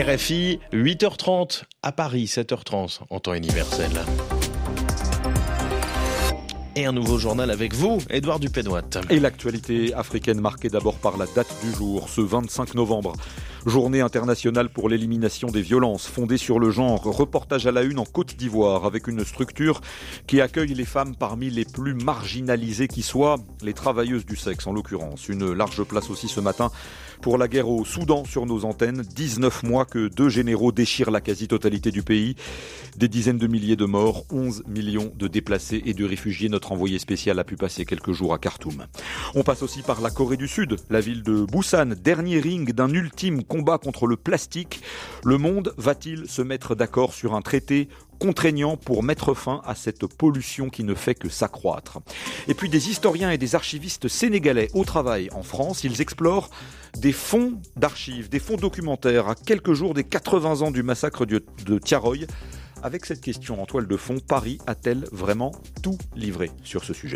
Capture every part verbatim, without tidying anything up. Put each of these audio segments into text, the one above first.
R F I, huit heures trente à Paris, sept heures trente en temps universel. Et un nouveau journal avec vous, Édouard Dupénoit. Et l'actualité africaine marquée d'abord par la date du jour, ce vingt-cinq novembre. Journée internationale pour l'élimination des violences fondée sur le genre. Reportage à la une en Côte d'Ivoire avec une structure qui accueille les femmes parmi les plus marginalisées qui soient, les travailleuses du sexe en l'occurrence. Une large place aussi ce matin pour la guerre au Soudan sur nos antennes. dix-neuf mois que deux généraux déchirent la quasi-totalité du pays. Des dizaines de milliers de morts, onze millions de déplacés et de réfugiés. Notre envoyé spécial a pu passer quelques jours à Khartoum. On passe aussi par la Corée du Sud, la ville de Busan, dernier ring d'un ultime combat contre le plastique. Le monde va-t-il se mettre d'accord sur un traité contraignant pour mettre fin à cette pollution qui ne fait que s'accroître? Et puis des historiens et des archivistes sénégalais au travail en France, ils explorent des fonds d'archives, des fonds documentaires à quelques jours des quatre-vingts ans du massacre de Thiaroye. Avec cette question en toile de fond, Paris a-t-elle vraiment tout livré sur ce sujet ?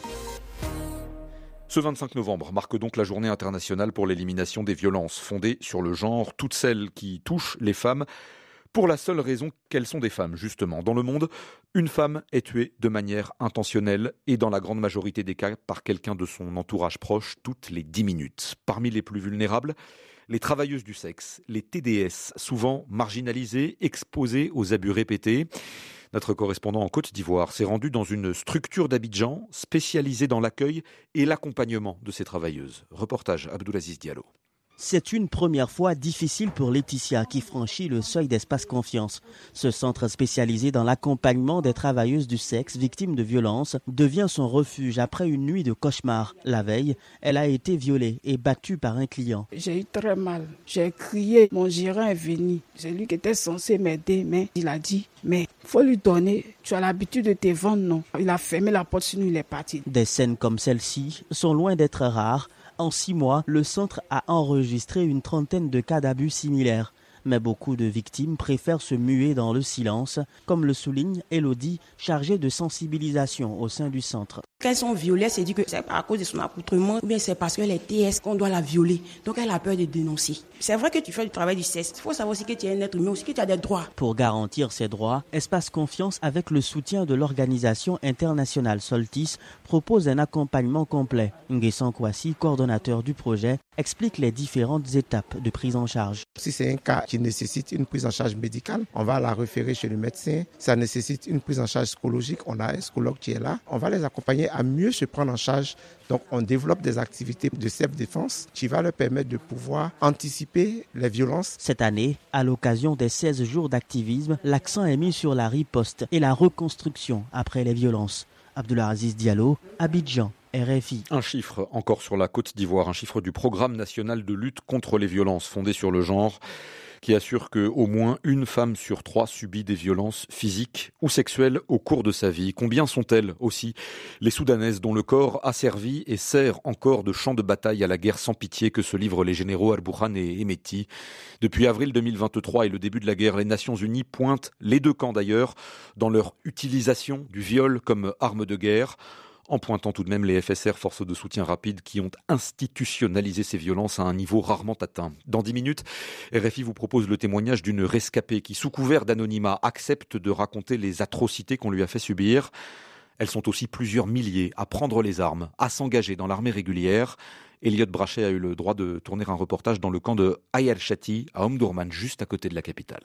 Ce vingt-cinq novembre marque donc la journée internationale pour l'élimination des violences fondées sur le genre, toutes celles qui touchent les femmes, pour la seule raison qu'elles sont des femmes, justement. Dans le monde, une femme est tuée de manière intentionnelle et dans la grande majorité des cas par quelqu'un de son entourage proche toutes les dix minutes. Parmi les plus vulnérables, les travailleuses du sexe, les T D S, souvent marginalisées, exposées aux abus répétés. Notre correspondant en Côte d'Ivoire s'est rendu dans une structure d'Abidjan spécialisée dans l'accueil et l'accompagnement de ces travailleuses. Reportage Abdoulaziz Diallo. C'est une première fois difficile pour Laetitia qui franchit le seuil d'Espace Confiance. Ce centre spécialisé dans l'accompagnement des travailleuses du sexe victimes de violences devient son refuge après une nuit de cauchemar. La veille, elle a été violée et battue par un client. J'ai eu très mal. J'ai crié. Mon gérant est venu. C'est lui qui était censé m'aider, mais il a dit, mais il faut lui donner. Tu as l'habitude de te vendre, non? Il a fermé la porte sur nous, il est parti. Des scènes comme celle-ci sont loin d'être rares. En six mois, le centre a enregistré une trentaine de cas d'abus similaires. Mais beaucoup de victimes préfèrent se muer dans le silence, comme le souligne Elodie, chargée de sensibilisation au sein du centre. Quand elles sont violées, c'est dit que c'est à cause de son accoutrement ou bien c'est parce qu'elle est T S qu'on doit la violer. Donc elle a peur de dénoncer. C'est vrai que tu fais du travail du sexe. Il faut savoir aussi que tu es un être humain, aussi que tu as des droits. Pour garantir ces droits, Espace Confiance, avec le soutien de l'organisation internationale Soltis, propose un accompagnement complet. Nguessan Kwasi, coordonnateur du projet, explique les différentes étapes de prise en charge. Si c'est un cas qui nécessite une prise en charge médicale, on va la référer chez le médecin. Ça nécessite une prise en charge psychologique, on a un psychologue qui est là. On va les accompagner à mieux se prendre en charge. Donc on développe des activités de self-défense qui va leur permettre de pouvoir anticiper les violences. Cette année, à l'occasion des seize jours d'activisme, l'accent est mis sur la riposte et la reconstruction après les violences. Abdoulaziz Diallo, Abidjan, R F I. Un chiffre encore sur la Côte d'Ivoire, un chiffre du Programme national de lutte contre les violences fondé sur le genre, qui assure qu'au moins une femme sur trois subit des violences physiques ou sexuelles au cours de sa vie. Combien sont-elles aussi, les Soudanaises dont le corps a servi et sert encore de champ de bataille à la guerre sans pitié que se livrent les généraux Al-Burhan et Hemeti. Depuis avril deux mille vingt-trois et le début de la guerre, les Nations Unies pointent, les deux camps d'ailleurs, dans leur utilisation du viol comme arme de guerre, en pointant tout de même les F S R, forces de soutien rapide, qui ont institutionnalisé ces violences à un niveau rarement atteint. Dans dix minutes, R F I vous propose le témoignage d'une rescapée qui, sous couvert d'anonymat, accepte de raconter les atrocités qu'on lui a fait subir. Elles sont aussi plusieurs milliers à prendre les armes, à s'engager dans l'armée régulière. Elliot Brachet a eu le droit de tourner un reportage dans le camp de Ayal Shati, à Omdurman, juste à côté de la capitale.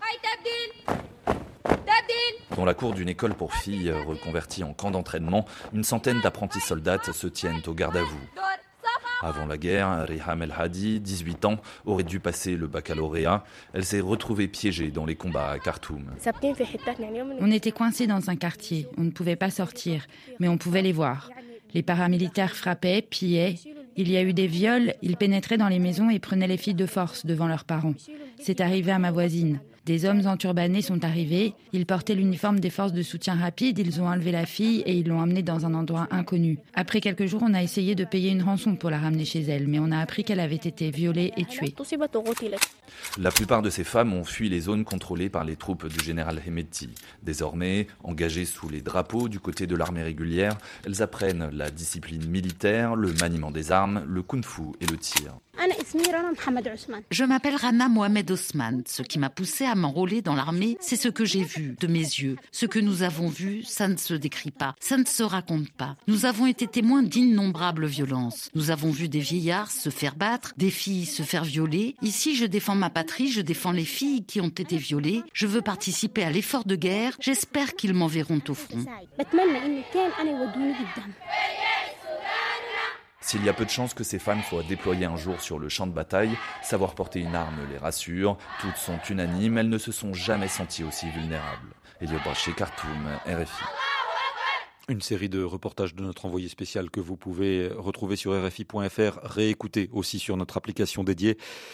Dans la cour d'une école pour filles reconvertie en camp d'entraînement, une centaine d'apprentis soldates se tiennent au garde à vous. Avant la guerre, Riham El Hadi, dix-huit ans, aurait dû passer le baccalauréat. Elle s'est retrouvée piégée dans les combats à Khartoum. On était coincés dans un quartier, on ne pouvait pas sortir, mais on pouvait les voir. Les paramilitaires frappaient, pillaient. Il y a eu des viols, ils pénétraient dans les maisons et prenaient les filles de force devant leurs parents. C'est arrivé à ma voisine. Des hommes enturbannés sont arrivés, ils portaient l'uniforme des forces de soutien rapide, ils ont enlevé la fille et ils l'ont emmenée dans un endroit inconnu. Après quelques jours, on a essayé de payer une rançon pour la ramener chez elle, mais on a appris qu'elle avait été violée et tuée. La plupart de ces femmes ont fui les zones contrôlées par les troupes du général Hemeti. Désormais, engagées sous les drapeaux du côté de l'armée régulière, elles apprennent la discipline militaire, le maniement des armes, le kung-fu et le tir. Je m'appelle Rana Mohamed Osman. Ce qui m'a poussée à m'enrôler dans l'armée, c'est ce que j'ai vu de mes yeux. Ce que nous avons vu, ça ne se décrit pas, ça ne se raconte pas. Nous avons été témoins d'innombrables violences. Nous avons vu des vieillards se faire battre, des filles se faire violer. Ici, je défends ma patrie, je défends les filles qui ont été violées. Je veux participer à l'effort de guerre. J'espère qu'ils m'enverront au front. S'il y a peu de chances que ces femmes soient déployées un jour sur le champ de bataille, savoir porter une arme les rassure. Toutes sont unanimes, elles ne se sont jamais senties aussi vulnérables. Elliot Brachet, Khartoum, R F I. Une série de reportages de notre envoyé spécial que vous pouvez retrouver sur R F I point F R, réécouter aussi sur notre application dédiée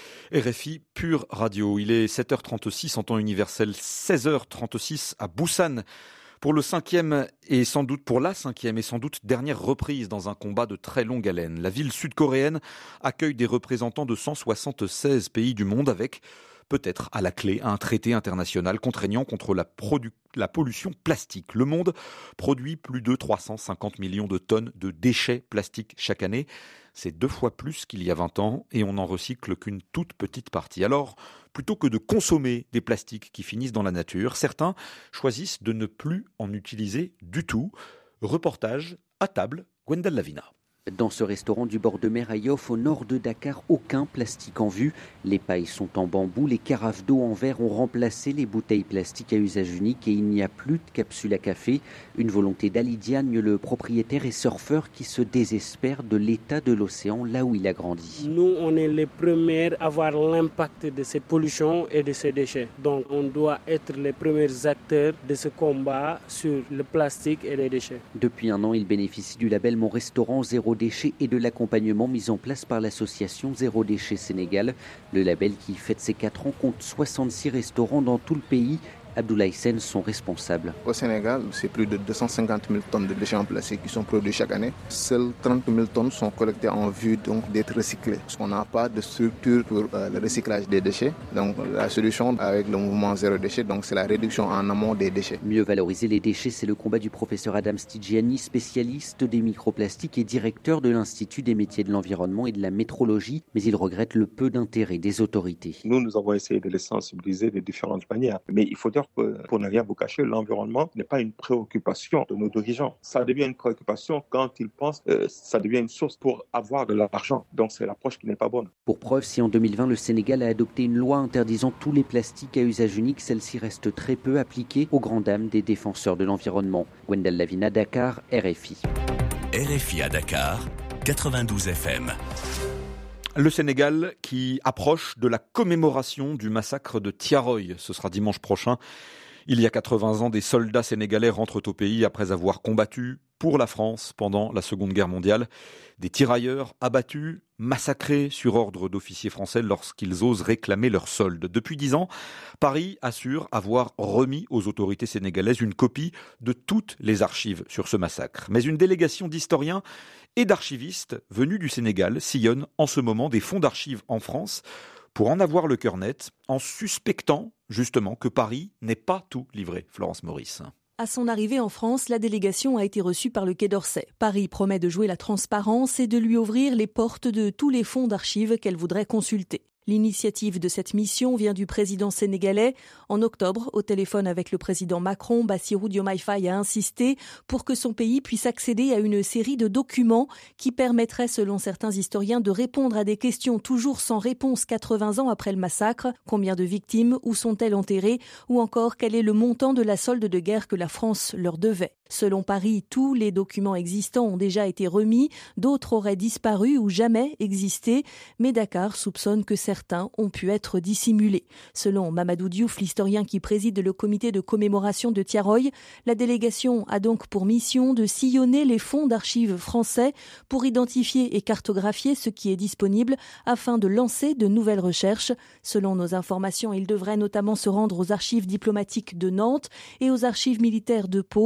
R F I Pure Radio. Il est sept heures trente-six en temps universel, seize heures trente-six à Busan. Pour le cinquième et sans doute pour la cinquième et sans doute dernière reprise dans un combat de très longue haleine. La ville sud-coréenne accueille des représentants de cent soixante-seize pays du monde avec peut-être à la clé un traité international contraignant contre la, produ- la pollution plastique. Le monde produit plus de trois cent cinquante millions de tonnes de déchets plastiques chaque année. C'est deux fois plus qu'il y a vingt ans et on n'en recycle qu'une toute petite partie. Alors, plutôt que de consommer des plastiques qui finissent dans la nature, certains choisissent de ne plus en utiliser du tout. Reportage à table, Gwendal Lavina. Dans ce restaurant du bord de mer à Yoff, au nord de Dakar, aucun plastique en vue. Les pailles sont en bambou, les carafes d'eau en verre ont remplacé les bouteilles plastiques à usage unique et il n'y a plus de capsules à café. Une volonté d'Ali Diagne, le propriétaire et surfeur qui se désespère de l'état de l'océan là où il a grandi. Nous, on est les premiers à voir l'impact de ces pollutions et de ces déchets. Donc, on doit être les premiers acteurs de ce combat sur le plastique et les déchets. Depuis un an, il bénéficie du label Mon Restaurant Zéro Déchet et de l'accompagnement mis en place par l'association Zéro Déchet Sénégal. Le label qui fête ses quatre ans compte soixante-six restaurants dans tout le pays. Abdoulaye Sen, son responsable. Au Sénégal, c'est plus de deux cent cinquante mille tonnes de déchets en plastique qui sont produits chaque année. Seules trente mille tonnes sont collectées en vue donc d'être recyclées. Parce qu'on n'a pas de structure pour euh, le recyclage des déchets. Donc la solution avec le mouvement Zéro Déchet, donc c'est la réduction en amont des déchets. Mieux valoriser les déchets, c'est le combat du professeur Adam Stigiani, spécialiste des microplastiques et directeur de l'Institut des métiers de l'environnement et de la métrologie. Mais il regrette le peu d'intérêt des autorités. Nous, nous avons essayé de les sensibiliser de différentes manières. Mais il faut dire pour ne rien vous cacher, l'environnement n'est pas une préoccupation de nos dirigeants. Ça devient une préoccupation quand ils pensent, euh, ça devient une source pour avoir de l'argent. Donc c'est l'approche qui n'est pas bonne. Pour preuve, si en deux mille vingt, le Sénégal a adopté une loi interdisant tous les plastiques à usage unique, celle-ci reste très peu appliquée aux grandes dames des défenseurs de l'environnement. Gwendal Lavina, Dakar, R F I. R F I à Dakar, quatre-vingt-douze F M. Le Sénégal qui approche de la commémoration du massacre de Thiaroye. Ce sera dimanche prochain. Il y a quatre-vingts ans, des soldats sénégalais rentrent au pays après avoir combattu pour la France pendant la Seconde Guerre mondiale. Des tirailleurs abattus, massacrés sur ordre d'officiers français lorsqu'ils osent réclamer leur solde. Depuis dix ans, Paris assure avoir remis aux autorités sénégalaises une copie de toutes les archives sur ce massacre. Mais une délégation d'historiens et d'archivistes venus du Sénégal sillonnent en ce moment des fonds d'archives en France pour en avoir le cœur net, en suspectant justement que Paris n'ait pas tout livré. Florence Maurice. À son arrivée en France, la délégation a été reçue par le Quai d'Orsay. Paris promet de jouer la transparence et de lui ouvrir les portes de tous les fonds d'archives qu'elle voudrait consulter. L'initiative de cette mission vient du président sénégalais. En octobre, au téléphone avec le président Macron, Bassirou Diomaye Faye a insisté pour que son pays puisse accéder à une série de documents qui permettraient, selon certains historiens, de répondre à des questions toujours sans réponse quatre-vingts ans après le massacre. Combien de victimes? Où sont-elles enterrées? Ou encore, quel est le montant de la solde de guerre que la France leur devait? Selon Paris, tous les documents existants ont déjà été remis, d'autres auraient disparu ou jamais existé, mais Dakar soupçonne que certains ont pu être dissimulés. Selon Mamadou Diouf, l'historien qui préside le comité de commémoration de Thiaroye, la délégation a donc pour mission de sillonner les fonds d'archives français pour identifier et cartographier ce qui est disponible afin de lancer de nouvelles recherches. Selon nos informations, il devrait notamment se rendre aux archives diplomatiques de Nantes et aux archives militaires de Pau.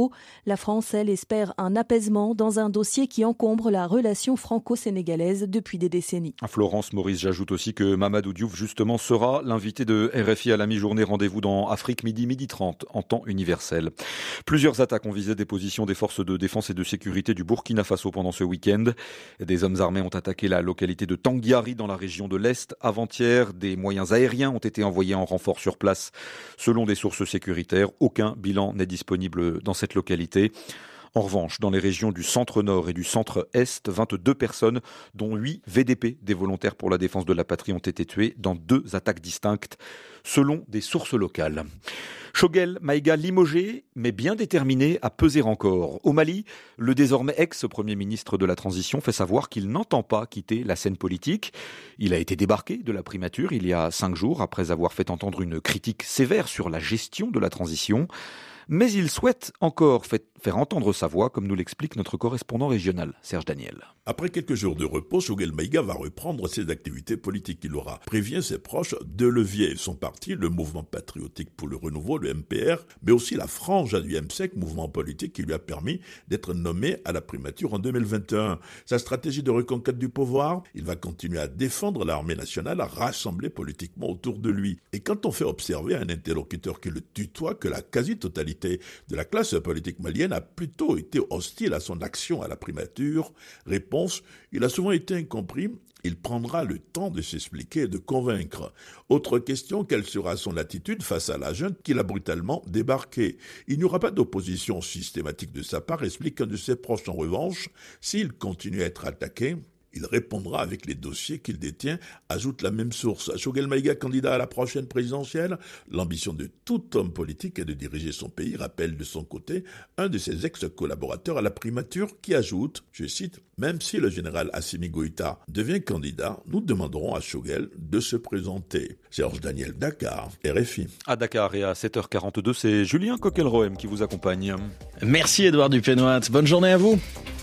La France, elle, espère un apaisement dans un dossier qui encombre la relation franco-sénégalaise depuis des décennies. Florence Maurice, j'ajoute aussi que Mamadou Diouf, justement, sera l'invité de R F I à la mi-journée. Rendez-vous dans Afrique midi, midi trente, en temps universel. Plusieurs attaques ont visé des positions des forces de défense et de sécurité du Burkina Faso pendant ce week-end. Des hommes armés ont attaqué la localité de Tangiari dans la région de l'Est. Avant-hier, des moyens aériens ont été envoyés en renfort sur place. Selon des sources sécuritaires, aucun bilan n'est disponible dans cette localité. En revanche, dans les régions du centre-nord et du centre-est, vingt-deux personnes, dont huit V D P, des volontaires pour la défense de la patrie, ont été tuées dans deux attaques distinctes, selon des sources locales. Choguel Maïga limogé, mais bien déterminé à peser encore. Au Mali, le désormais ex-premier ministre de la Transition fait savoir qu'il n'entend pas quitter la scène politique. Il a été débarqué de la primature il y a cinq jours, après avoir fait entendre une critique sévère sur la gestion de la transition. Mais il souhaite encore faire entendre sa voix, comme nous l'explique notre correspondant régional, Serge Daniel. Après quelques jours de repos, Choguel Maïga va reprendre ses activités politiques. Il aura prévient ses proches, deux leviers, son parti, le Mouvement patriotique pour le renouveau, le M P R, mais aussi la frange du M S E C, mouvement politique qui lui a permis d'être nommé à la primature en deux mille vingt et un. Sa stratégie de reconquête du pouvoir, il va continuer à défendre l'armée nationale, à rassembler politiquement autour de lui. Et quand on fait observer à un interlocuteur qui le tutoie que la quasi-totalité de la classe politique malienne a plutôt été hostile à son action à la primature, réponse, il a souvent été incompris. Il prendra le temps de s'expliquer et de convaincre. Autre question, quelle sera son attitude face à la junte qu'il a brutalement débarqué? Il n'y aura pas d'opposition systématique de sa part, explique un de ses proches. En revanche, s'il continue à être attaqué, il répondra avec les dossiers qu'il détient, ajoute la même source. Choguel Maïga, candidat à la prochaine présidentielle, l'ambition de tout homme politique est de diriger son pays, rappelle de son côté un de ses ex-collaborateurs à la primature qui ajoute, je cite, « Même si le général Assimi Goïta devient candidat, nous demanderons à Choguel de se présenter. » Serge Daniel, Dakar, R F I. À Dakar et à sept heures quarante-deux, c'est Julien Coquelroem qui vous accompagne. Merci Édouard Dupénoat, bonne journée à vous.